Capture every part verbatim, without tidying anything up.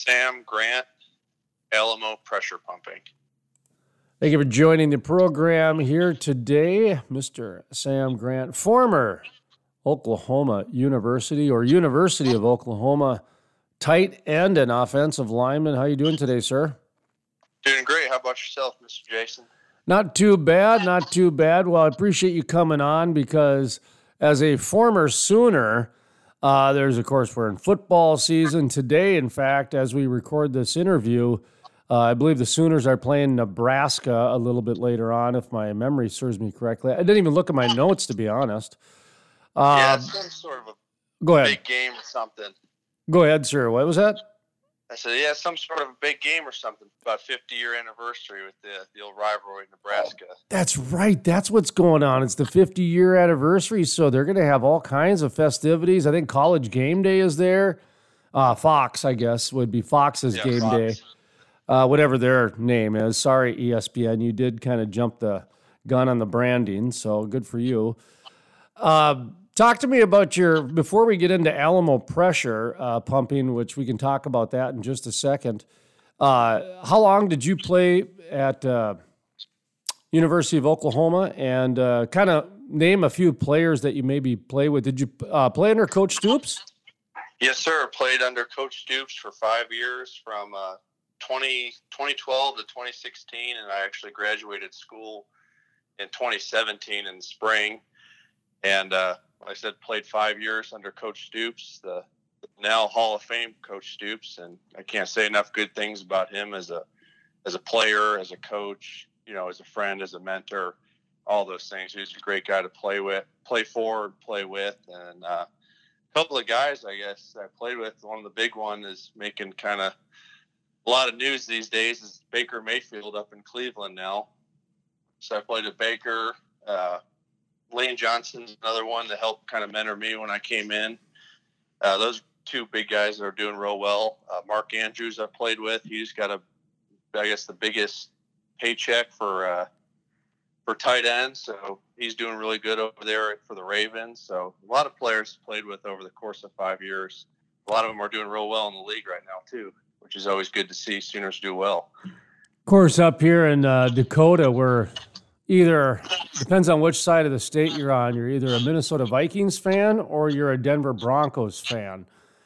Sam Grant, Alamo Pressure Pumping. Thank you for joining the program here today, Mister Sam Grant, former Oklahoma University or University of Oklahoma tight end and offensive lineman. How you doing today, sir? Doing great. How about yourself, Mister Jason? Not too bad, not too bad. Well, I appreciate you coming on because as a former Sooner, uh, there's, of course, we're in football season today. In fact, as we record this interview, uh, I believe the Sooners are playing Nebraska a little bit later on, if my memory serves me correctly. I didn't even look at my notes, to be honest. Uh, yeah, it's some sort of a go ahead. big game or something. Go ahead, sir. What was that? I said, yeah, some sort of a big game or something. About fifty-year anniversary with the, the old rivalry in Nebraska. Oh, that's right. That's what's going on. It's the fifty-year anniversary, so they're going to have all kinds of festivities. I think College Game Day is there. Uh, Fox, I guess, would be Fox's yeah, Game Fox. Day. Uh, whatever their name is. Sorry, E S P N. You did kind of jump the gun on the branding, so good for you. Uh, talk to me about your, before we get into Alamo Pressure uh, Pumping, which we can talk about that in just a second. Uh, how long did you play at uh, University of Oklahoma? And uh, kind of name a few players that you maybe play with. Did you uh, play under Coach Stoops? Yes, sir. Played under Coach Stoops for five years from uh, twenty, twenty twelve to twenty sixteen, and I actually graduated school in twenty seventeen in the spring. And uh, like I said, played five years under Coach Stoops, the now Hall of Fame Coach Stoops, and I can't say enough good things about him as a as a player, as a coach, you know, as a friend, as a mentor, all those things. He was a great guy to play with, play for, and play with, and uh, a couple of guys, I guess, I played with. One of the big one is making kind of a lot of news these days is Baker Mayfield up in Cleveland now. So I played with Baker. Uh, Lane Johnson's another one that helped kind of mentor me when I came in. Uh, those two big guys are doing real well. Uh, Mark Andrews I played with. He's got a, I guess, the biggest paycheck for uh, for tight ends. So he's doing really good over there for the Ravens. So a lot of players played with over the course of five years. A lot of them are doing real well in the league right now too, which is always good to see Sooners do well. Of course, up here in uh, Dakota, we're either, depends on which side of the state you're on, you're either a Minnesota Vikings fan or you're a Denver Broncos fan.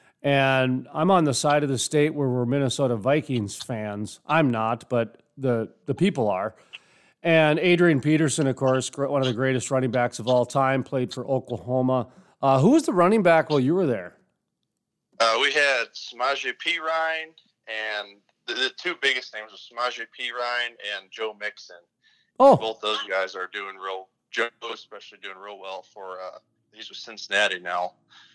And I'm on the side of the state where we're Minnesota Vikings fans. I'm not, but the the people are. And Adrian Peterson, of course, one of the greatest running backs of all time, played for Oklahoma. Uh, who was the running back while you were there? Uh, we had Samaje Perine, and the, the two biggest names were Samaje Perine and Joe Mixon. Oh, both those guys are doing real. Joe, especially, doing real well for. Uh, he's with Cincinnati now.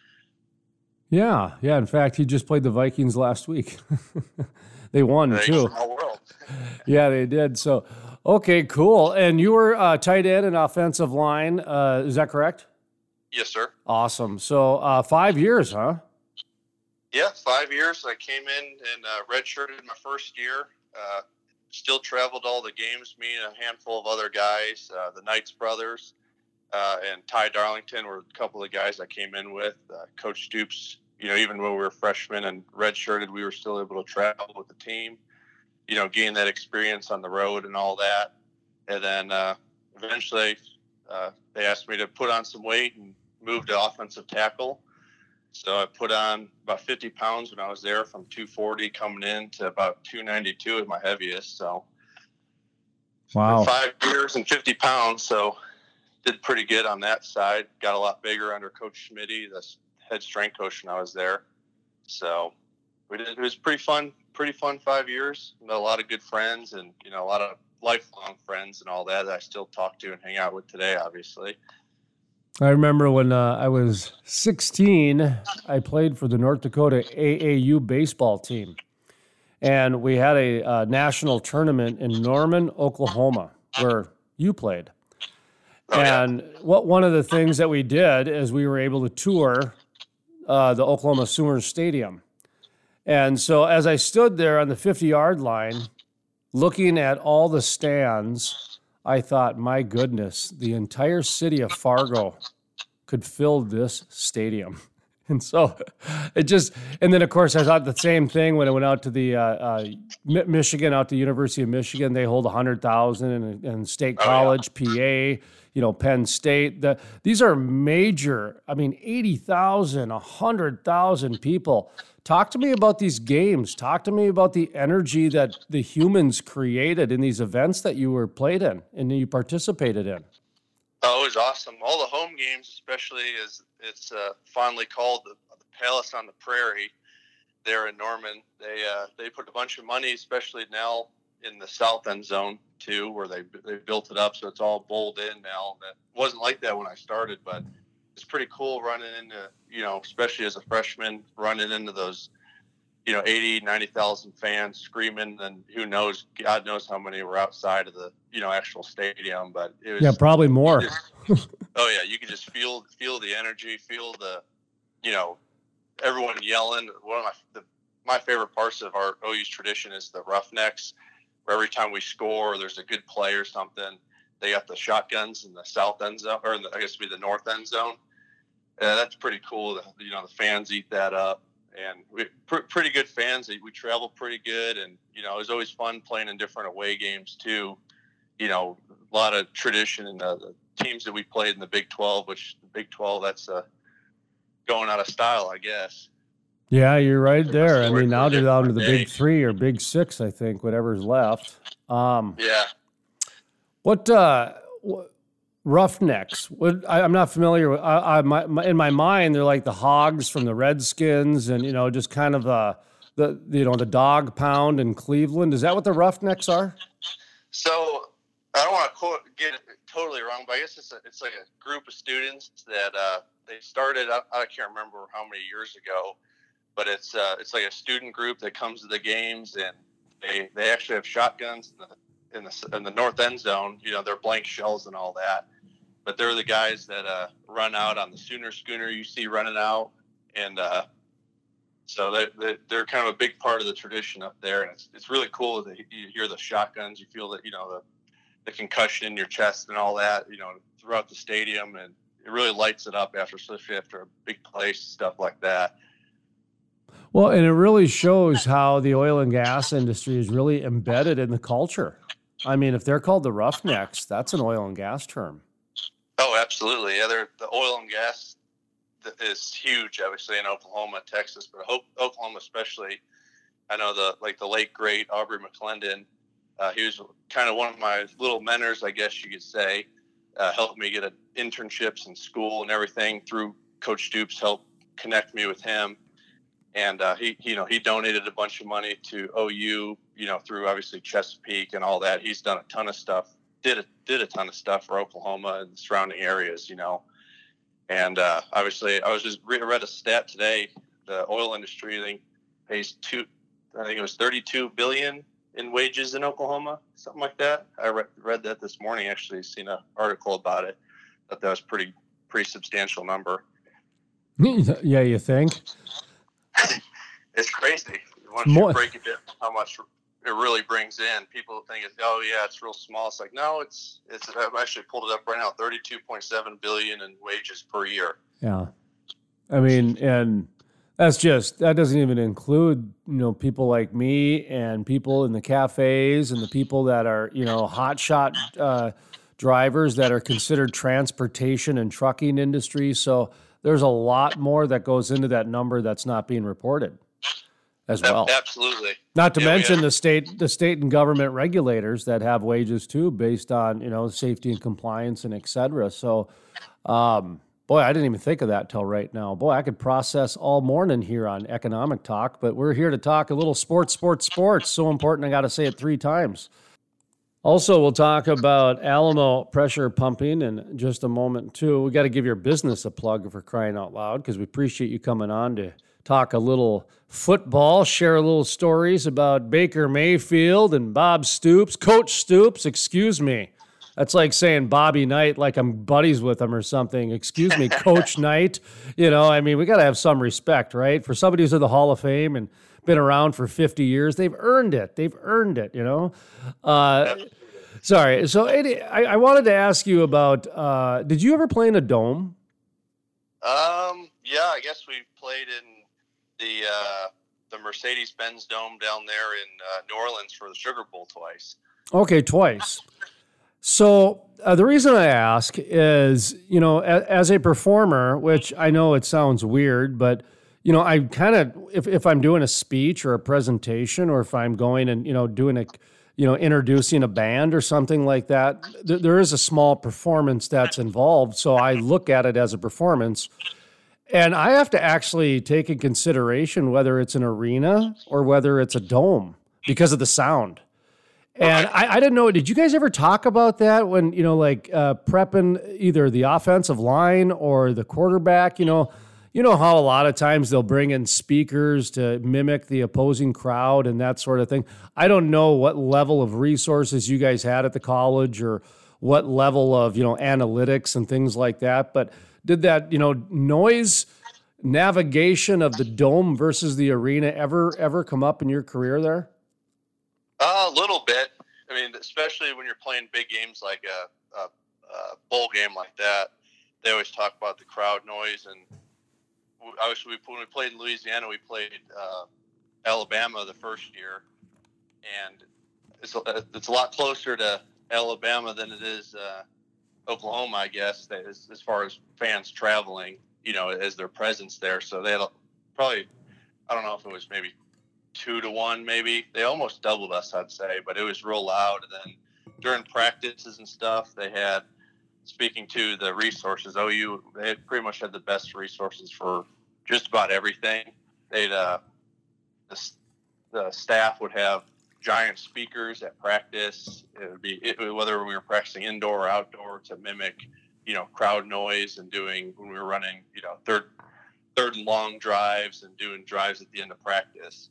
Yeah, yeah. In fact, he just played the Vikings last week. They won Thanks, too. Small world. Yeah, they did. So, okay, cool. And you were uh, tight end and offensive line. Uh, is that correct? Yes, sir. Awesome. So, uh, five years, huh? Yeah, five years. I came in and uh, redshirted my first year. Uh, Still traveled all the games, me and a handful of other guys. Uh, the Knights brothers uh, and Ty Darlington were a couple of guys I came in with. Uh, Coach Stoops, you know, even when we were freshmen and redshirted, we were still able to travel with the team, you know, gain that experience on the road and all that. And then uh, eventually uh, they asked me to put on some weight and move to offensive tackle. So I put on about fifty pounds when I was there, from two forty coming in to about two ninety-two at my heaviest. So wow, five years and fifty pounds. So did pretty good on that side. Got a lot bigger under Coach Schmitty, the head strength coach, when I was there. So we did, it was pretty fun, pretty fun five years. Met a lot of good friends and, you know, a lot of lifelong friends and all that that I still talk to and hang out with today, obviously. I remember when uh, I was sixteen, I played for the North Dakota A A U baseball team. And we had a uh, national tournament in Norman, Oklahoma, where you played. Oh, yeah. And what one of the things that we did is we were able to tour uh, the Oklahoma Sooners Stadium. And so as I stood there on the fifty-yard line, looking at all the stands, I thought, my goodness, the entire city of Fargo could fill this stadium. And so it just, and then of course I thought the same thing when I went out to the uh, uh, Mi- Michigan, out to University of Michigan. They hold a hundred thousand, and, and State College, oh, yeah. P A, you know, Penn State. The, these are major. I mean, eighty thousand, a hundred thousand people. Talk to me about these games. Talk to me about the energy that the humans created in these events that you were played in and you participated in. Oh, it was awesome. All the home games, especially as it's uh, fondly called the, the Palace on the Prairie there in Norman. They uh, they put a bunch of money, especially now in the south end zone too, where they they built it up so it's all bowled in now. That wasn't like that when I started, but it's pretty cool running into, you know, especially as a freshman, running into those, you know, eighty, ninety thousand fans screaming, and who knows, God knows how many were outside of the, you know, actual stadium, but it was. Yeah, probably more. Just, oh yeah. You could just feel, feel the energy, feel the, you know, everyone yelling. One of my, the, my favorite parts of our O U's tradition is the Roughnecks, where every time we score, or there's a good play or something, they got the shotguns in the south end zone, or in the, I guess it'd be the north end zone. Uh, that's pretty cool. The, you know, the fans eat that up. And we pr- pretty good fans. We travel pretty good, and you know it was always fun playing in different away games too. You know, a lot of tradition in the, the teams that we played in the Big twelve, which the Big twelve that's uh, going out of style, I guess. Yeah, you're right there. I mean, now they're down to the Big Three or Big Six, I think, whatever's left. Um, yeah. What? Uh, what Roughnecks. What, I, I'm not familiar with. I, I, my, my, in my mind, they're like the Hogs from the Redskins, and you know, just kind of uh, the you know the dog pound in Cleveland. Is that what the Roughnecks are? So I don't want to quote, get it totally wrong, but I guess it's a, it's like a group of students that uh, they started. I, I can't remember how many years ago, but it's uh, it's like a student group that comes to the games, and they they actually have shotguns in the in the, in the north end zone. You know, they're blank shells and all that. But they're the guys that uh, run out on the Sooner Schooner you see running out. And uh, so they, they, they're kind of a big part of the tradition up there. And it's it's really cool that you hear the shotguns. You feel that, you know, the, the concussion in your chest and all that, you know, throughout the stadium. And it really lights it up after, especially after a big place, stuff like that. Well, and it really shows how the oil and gas industry is really embedded in the culture. I mean, if they're called the Roughnecks, that's an oil and gas term. Oh, absolutely. Yeah, they're, the oil and gas is huge, obviously, in Oklahoma, Texas, but Oklahoma especially. I know the like the late, great Aubrey McClendon. Uh, he was kind of one of my little mentors, I guess you could say. Uh, helped me get a, internships in school and everything through Coach Stoops, helped connect me with him. And uh, he, you know, he donated a bunch of money to O U, you know, through obviously Chesapeake and all that. He's done a ton of stuff. Did a, did a ton of stuff for Oklahoma and the surrounding areas, you know. And uh, obviously, I was just re- read a stat today. The oil industry, I think, pays two. I think it was thirty-two billion in wages in Oklahoma, something like that. I re- read that this morning. Actually, seen an article about it. Thought that was pretty pretty substantial number. Yeah, you think? It's crazy. Once you break it down, how much it really brings in. People think, it's, oh yeah, it's real small. It's like, no, it's it's. I've actually pulled it up right now. Thirty-two point seven billion in wages per year. Yeah, I mean, and that's just that doesn't even include you know people like me and people in the cafes and the people that are you know hotshot uh, drivers that are considered transportation and trucking industry. So there's a lot more that goes into that number that's not being reported as well. Absolutely. Not to yeah, mention the state, the state and government regulators that have wages too, based on, you know, safety and compliance and et cetera. So, um, boy, I didn't even think of that till right now. Boy, I could process all morning here on Economic Talk, but we're here to talk a little sports, sports, sports. So important. I got to say it three times. Also, we'll talk about Alamo pressure pumping in just a moment too. We got to give your business a plug for crying out loud, because we appreciate you coming on to talk a little football, share a little stories about Baker Mayfield and Bob Stoops, Coach Stoops, excuse me. That's like saying Bobby Knight like I'm buddies with him or something. Excuse me, Coach Knight. You know, I mean, we got to have some respect, right? For somebody who's in the Hall of Fame and been around for fifty years, they've earned it. They've earned it, you know? Uh, sorry. So Eddie, I, I wanted to ask you about, uh, did you ever play in a dome? Um, Yeah, I guess we played in the uh, the Mercedes-Benz Dome down there in uh, New Orleans for the Sugar Bowl twice. Okay, twice. So uh, the reason I ask is, you know, a, as a performer, which I know it sounds weird, but you know, I kind of if if I'm doing a speech or a presentation, or if I'm going and you know doing a, you know, introducing a band or something like that, th- there is a small performance that's involved. So I look at it as a performance. And I have to actually take in consideration whether it's an arena or whether it's a dome because of the sound. And I, I didn't know, did you guys ever talk about that when, you know, like uh, prepping either the offensive line or the quarterback? You know, you know how a lot of times they'll bring in speakers to mimic the opposing crowd and that sort of thing. I don't know what level of resources you guys had at the college or what level of, you know, analytics and things like that. But did that, you know, noise navigation of the dome versus the arena ever, ever come up in your career there? Uh, a little bit. I mean, especially when you're playing big games like a, a, a bowl game like that, they always talk about the crowd noise. And obviously, when we played in Louisiana, we played uh, Alabama the first year, and it's a, it's a lot closer to Alabama than it is uh, Oklahoma, I guess, as, as far as fans traveling, you know, as their presence there. So they had a, probably, I don't know if it was maybe two to one, maybe. They almost doubled us, I'd say, but it was real loud. And then during practices and stuff, they had, speaking to the resources, O U, they had pretty much had the best resources for just about everything. They'd, uh, the, the staff would have giant speakers at practice. It would be, it, whether we were practicing indoor or outdoor, to mimic, you know, crowd noise, and doing, when we were running, you know, third, third and long drives and doing drives at the end of practice.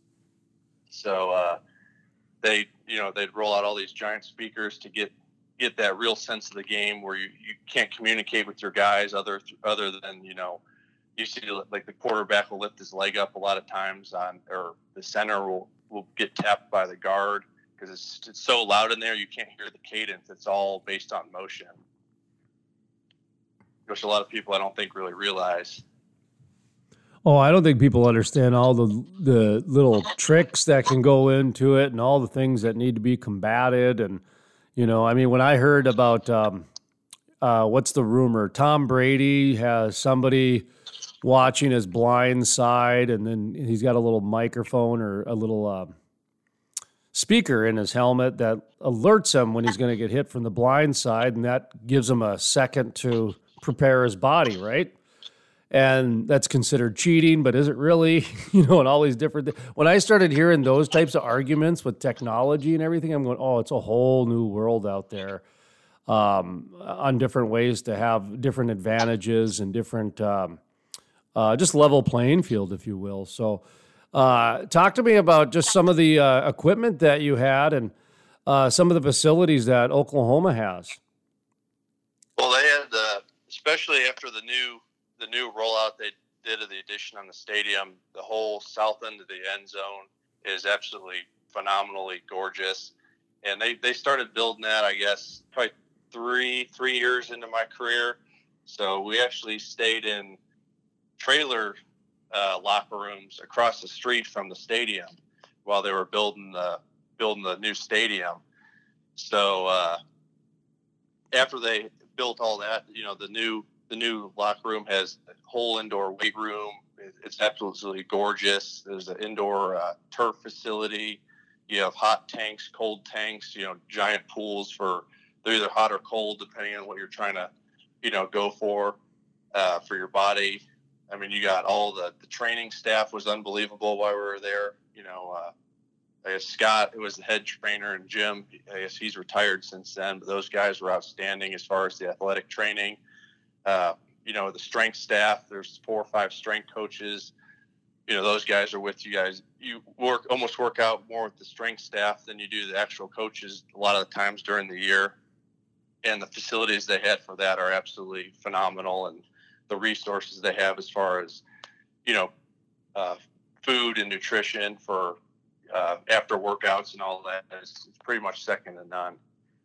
So uh, they, you know, they'd roll out all these giant speakers to get get that real sense of the game, where you, you can't communicate with your guys other other than, you know, you see like the quarterback will lift his leg up a lot of times on, or the center will, will get tapped by the guard because it's, it's so loud in there you can't hear the cadence. It's all based on motion, which a lot of people I don't think really realize. Oh, I don't think people understand all the the little tricks that can go into it and all the things that need to be combated. And, you know, I mean, when I heard about, um, uh, what's the rumor? Tom Brady has somebody watching his blind side, and then he's got a little microphone or a little uh, speaker in his helmet that alerts him when he's going to get hit from the blind side, and that gives him a second to prepare his body, right? And that's considered cheating, but is it really? You know, and all these different things. When I started hearing those types of arguments with technology and everything, I'm going, oh, it's a whole new world out there, um, on different ways to have different advantages and different, um, uh, just level playing field, if you will. So uh, talk to me about just some of the uh, equipment that you had and uh, some of the facilities that Oklahoma has. Well, they had, uh, especially after the new the new rollout they did of the addition on the stadium, the whole south end of the end zone is absolutely phenomenally gorgeous. And they, they started building that, I guess, probably three, three years into my career. So we actually stayed in trailer uh, locker rooms across the street from the stadium while they were building the, building the new stadium. So uh, after they built all that, you know, the new, The new locker room has a whole indoor weight room. It's absolutely gorgeous. There's an indoor uh, turf facility. You have hot tanks, cold tanks, you know, giant pools for, they're either hot or cold, depending on what you're trying to, you know, go for, uh, for your body. I mean, you got all the, the training staff was unbelievable while we were there. You know, uh, I guess Scott, who was the head trainer, and Jim, I guess he's retired since then, but those guys were outstanding as far as the athletic training. Uh, you know, the strength staff, there's four or five strength coaches. You know, those guys are with you guys. You work almost work out more with the strength staff than you do the actual coaches a lot of the times during the year. And the facilities they had for that are absolutely phenomenal. And the resources they have as far as, you know, uh, food and nutrition for uh, after workouts and all that is pretty much second to none.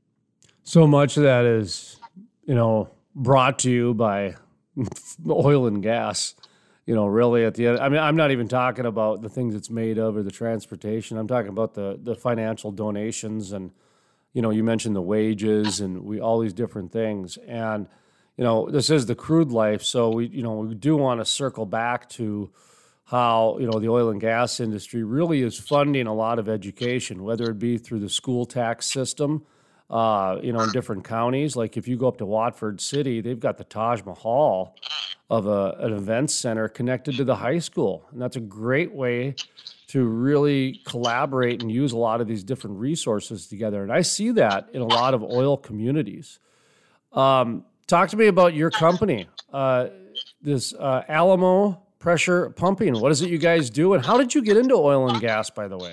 So much of that is, you know, brought to you by oil and gas, you know, really at the end, I mean, I'm not even talking about the things it's made of or the transportation. I'm talking about the the financial donations and, you know, you mentioned the wages and we all these different things. And, you know, this is the crude life. So we, you know, we do want to circle back to how, you know, the oil and gas industry really is funding a lot of education, whether it be through the school tax system, uh, you know, in different counties. Like if you go up to Watford City, they've got the Taj Mahal of a, an events center connected to the high school. And that's a great way to really collaborate and use a lot of these different resources together. And I see that in a lot of oil communities. Um, talk to me about your company, uh, this uh, Alamo Pressure Pumping. What is it you guys do? And how did you get into oil and gas, by the way?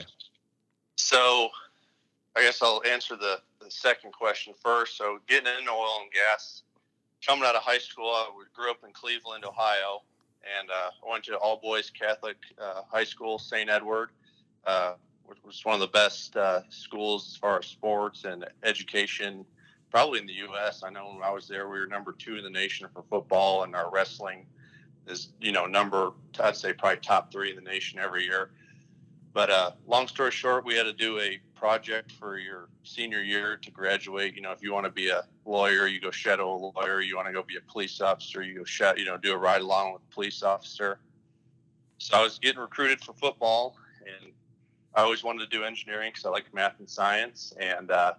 So I guess I'll answer the, the second question first. So getting into oil and gas, coming out of high school, I grew up in Cleveland, Ohio. And uh, I went to all boys Catholic uh, high school, Saint Edward, uh, which was one of the best uh, schools as far as sports and education, probably in the U S. I know when I was there, we were number two in the nation for football, and our wrestling is, you know, number, I'd say probably top three in the nation every year. But uh, long story short, we had to do a project for your senior year to graduate. You know, if you want to be a lawyer, you go shadow a lawyer. You want to go be a police officer, you go shadow, you know, do a ride along with a police officer. So I was getting recruited for football, and I always wanted to do engineering because I like math and science. And uh,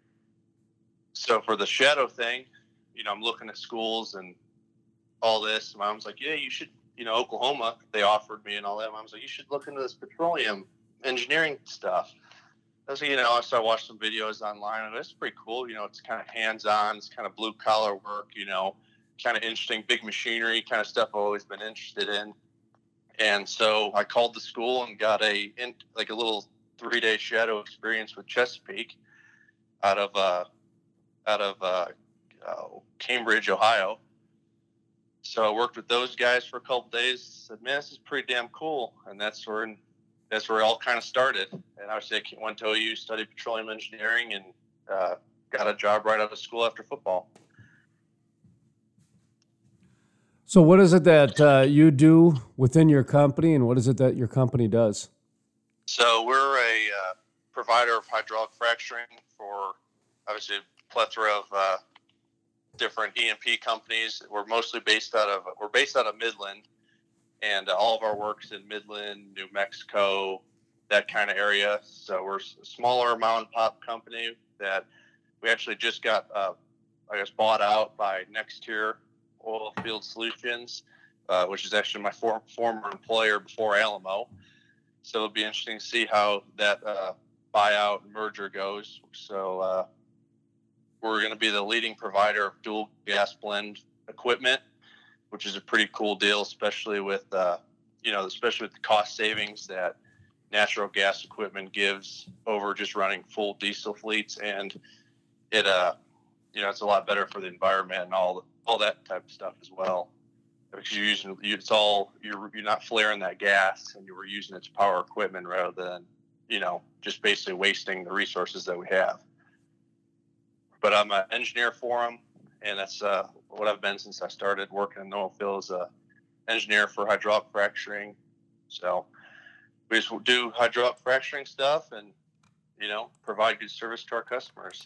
so for the shadow thing, you know, I'm looking at schools and all this. Mom's like, yeah, you should, you know, Oklahoma, they offered me and all that. Mom's like, you should look into this petroleum engineering stuff. I was, you know, so I watched some videos online, and it's pretty cool. You know, it's kind of hands-on, it's kind of blue-collar work, you know, kind of interesting, big machinery kind of stuff I've always been interested in. And so I called the school and got a, in, like a little three-day shadow experience with Chesapeake out of, uh, out of uh, uh, Cambridge, Ohio. So I worked with those guys for a couple of days. Said, man, this is pretty damn cool. And that's where that's where it all kind of started. And I went to O U, studied petroleum engineering, and uh, got a job right out of school after football. So what is it that uh, you do within your company, and what is it that your company does? So we're a uh, provider of hydraulic fracturing for, obviously, a plethora of uh, different E and P companies. We're mostly based out of we're based out of Midland, and uh, all of our work's in Midland, New Mexico, that kind of area. So we're a smaller mom and pop company that we actually just got, uh, I guess, bought out by Nextier Oil Field Solutions, uh, which is actually my for, former employer before Alamo. So it'll be interesting to see how that uh, buyout merger goes. So uh, we're going to be the leading provider of dual gas blend equipment, which is a pretty cool deal, especially with, uh, you know, especially with the cost savings that natural gas equipment gives over just running full diesel fleets. And it, uh, you know, it's a lot better for the environment and all, all that type of stuff as well. Because you're using, it's all, you're, you're not flaring that gas, and you're using it to power equipment rather than, you know, just basically wasting the resources that we have. But I'm an engineer for them, and that's uh, what I've been since I started working in the oil field as an engineer for hydraulic fracturing. So we just do hydraulic fracturing stuff and, you know, provide good service to our customers.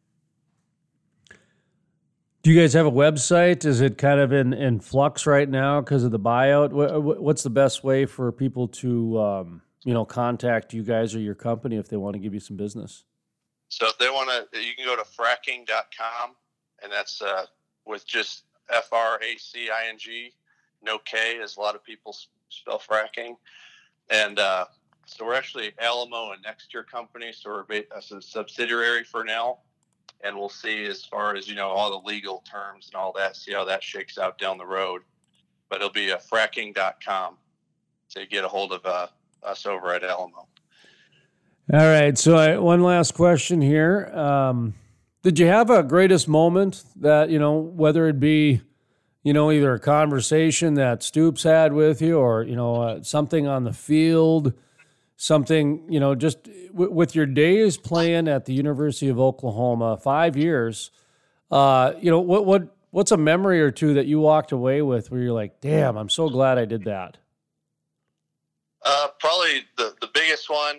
Do you guys have a website? Is it kind of in, in flux right now because of the buyout? What's the best way for people to, um, you know, contact you guys or your company if they want to give you some business? So if they want to, you can go to fracking dot com, and that's uh, with just F R A C I N G, no K, as a lot of people spell fracking. And uh, so we're actually Alamo and Nextier company, so we're a subsidiary for now. And we'll see as far as, you know, all the legal terms and all that, see how that shakes out down the road. But it'll be a fracking dot com to get a hold of uh, us over at Alamo. All right. So I, one last question here. Um, did you have a greatest moment that, you know, whether it be, you know, either a conversation that Stoops had with you or, you know, uh, something on the field, something, you know, just w- with your days playing at the University of Oklahoma, five years, uh, you know, what, what, what's a memory or two that you walked away with where you're like, damn, I'm so glad I did that? Uh, probably the, the biggest one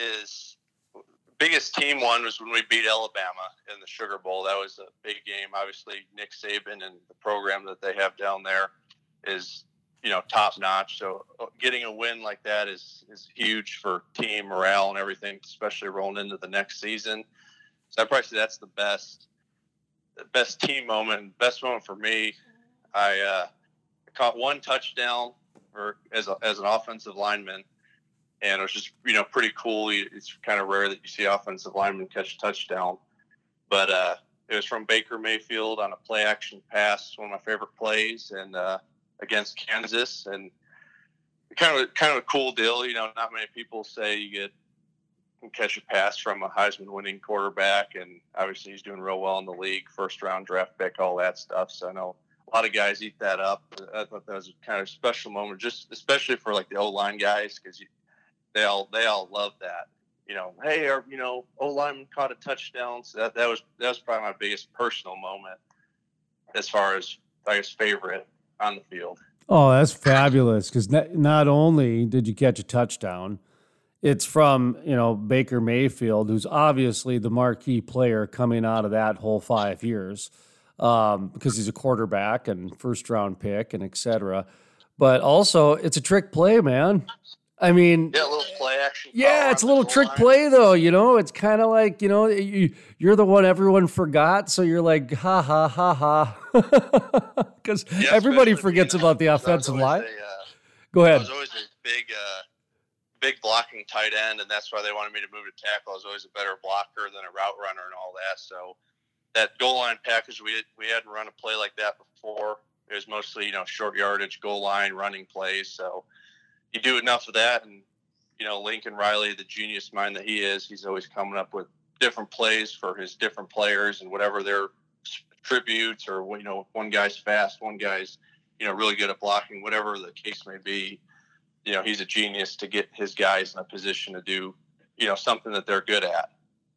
is biggest team one was when we beat Alabama in the Sugar Bowl. That was a big game. Obviously, Nick Saban and the program that they have down there is, you know, top notch. So getting a win like that is, is huge for team morale and everything, especially rolling into the next season. So I'd probably say that's the best, the best team moment, best moment for me. I uh, caught one touchdown for, as a, as an offensive lineman, and it was just, you know, pretty cool. It's kind of rare that you see offensive linemen catch a touchdown, but uh, it was from Baker Mayfield on a play action pass, one of my favorite plays, and uh, against Kansas, and kind of kind of a cool deal. You know, not many people say you get can catch a pass from a Heisman winning quarterback, and obviously he's doing real well in the league, first round draft pick, all that stuff. So I know a lot of guys eat that up. I thought that was a kind of special moment, just especially for like the O-line guys, because they all they all love that. You know, hey, our, you know, O-lineman caught a touchdown. So that, that was that was probably my biggest personal moment as far as, I guess, favorite on the field. Oh, that's fabulous, because not only did you catch a touchdown, it's from, you know, Baker Mayfield, who's obviously the marquee player coming out of that whole five years. Um, because he's a quarterback and first round pick and et cetera. But also, it's a trick play, man. I mean, yeah, a little play action. Yeah, it's a little trick line. play, though. You know, it's kind of like, you know, you, you're the one everyone forgot, so you're like, ha ha ha ha, because yeah, everybody forgets about the offensive line. A, uh, Go ahead. I was always a big, uh, big blocking tight end, and that's why they wanted me to move to tackle. I was always a better blocker than a route runner and all that. So that goal line package, we we hadn't run a play like that before. It was mostly, you know, short yardage, goal line, running plays. So you do enough of that, and, you know, Lincoln Riley, the genius mind that he is, he's always coming up with different plays for his different players and whatever their attributes, or, you know, one guy's fast, one guy's, you know, really good at blocking, whatever the case may be. You know, he's a genius to get his guys in a position to do, you know, something that they're good at.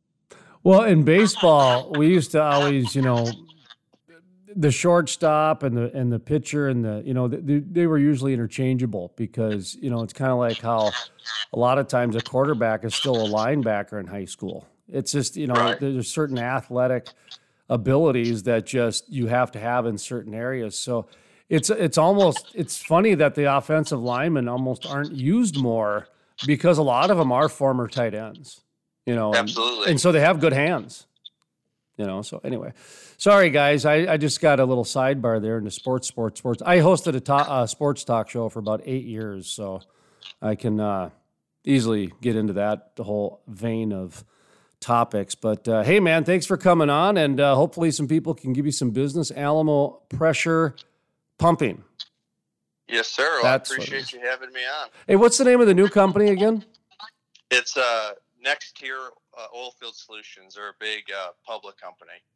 Well, in baseball, we used to always, you know, the shortstop and the and the pitcher and the, you know, they, they were usually interchangeable, because, you know, it's kind of like how a lot of times a quarterback is still a linebacker in high school. It's just, you know, right. There's certain athletic abilities that just you have to have in certain areas. So it's it's almost, it's funny that the offensive linemen almost aren't used more, because a lot of them are former tight ends. You know, absolutely. And, and so they have good hands, you know. So anyway, sorry guys, I, I just got a little sidebar there into sports, sports, sports. I hosted a to, uh, sports talk show for about eight years, so I can uh, easily get into that the whole vein of topics. But uh, hey, man, thanks for coming on, and uh, hopefully some people can give you some business. Alamo Pressure Pumping. Yes, sir. Well, I appreciate you having me on. Hey, what's the name of the new company again? It's uh. Next Tier uh, Oilfield Solutions. They're a big uh, public company.